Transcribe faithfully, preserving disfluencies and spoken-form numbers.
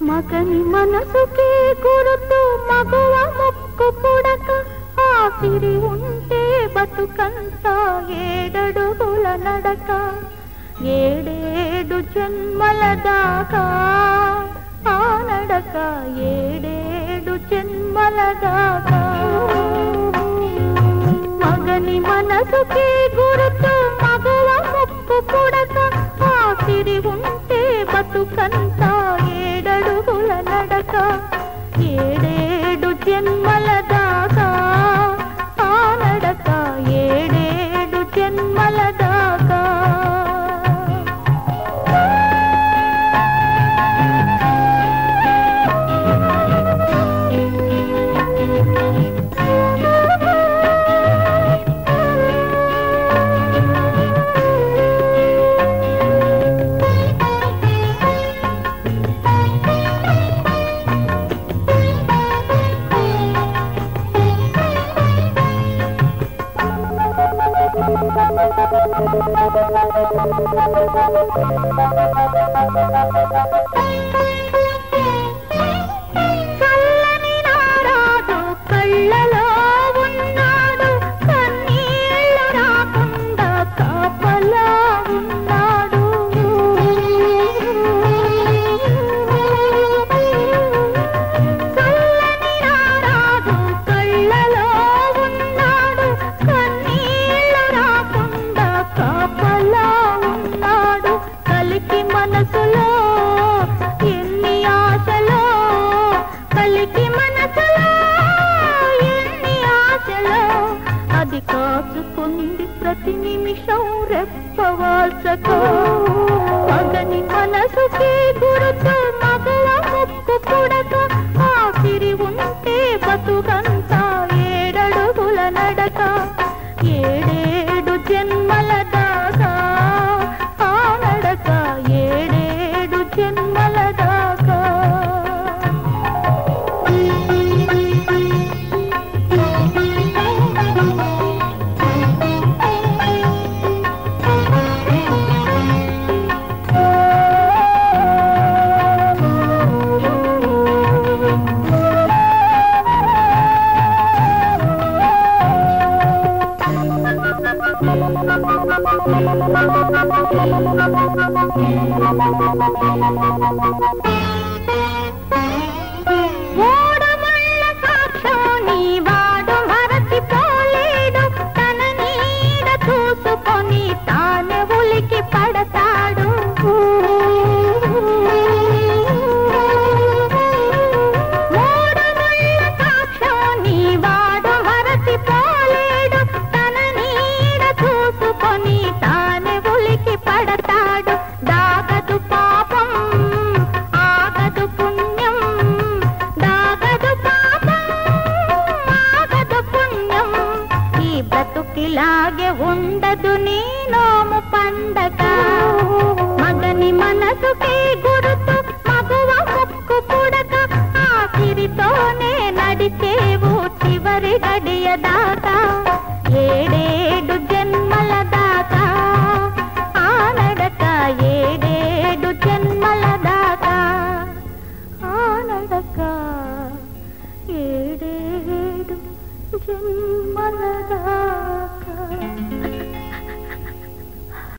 మగని మనసుకి గురుతు మగువ ముక్కు పుడక ఆసిరి ఉంటే బతుకంతా ఏడడుగుల నడక ఏడేడు జన్మల దాకా ఆ నడక ఏడేడు జన్మల దాకా మగని మనసుకి గురుతు మగువ ముక్కు పుడక ఆసిరి ఉంటే బతుకంతా ఏడడుగుల నడక ఏడేడు జన్మల దాకా ఆ నడక ఏడేడు జన్మల దాకా చల్లని నారాజు కళ్ళలో ఉన్నాడు కన్నీళ్ళు రాకుండా కాపలా ఉన్నాడు చల్లని నారాజు కళ్ళలో ఉన్నాడు కన్నీళ్ళు రాకుండా కాపలా ఉన్నాడు కలికి మనసులో ఎన్ని ఆశలో కలికి మనసులో ఎన్ని ఆశలో అది కాచుకుంది ప్రతి నిమిషం రెప్పవాల్సకో మగని మనసుకి గురుతు మగవ ముక్కు పుడక ఆసిరి ఉంటే బతుకంతా ఏడడుగుల నడక ఏడేడు జన్మల దాకా ఆ నడక ఏడేడు జన్మల దాకా ఓడముళ్ళ సాక్షాన్ని వాడు మరచిపోలేడు తన నీడ చూసుకొని తానే ఉలికి పడతాడు ఓడముళ్ళ సాక్షాన్ని వాడు మరచిపోలేడు తన నీడ చూసుకొని తానే ఉలికి పడతాడు దాగదు పాపం ఆగదు పుణ్యం దాగదు పాపం ఆగదు పుణ్యం ఈ బ్రతుకిలాగే ఉండదు నీ నోము పండగ మగని మనసుకి గురుతు మగువ ముక్కు పుడక ఆఖరితోనే నడిచేవు చివరి గడియ దాకా ఏడే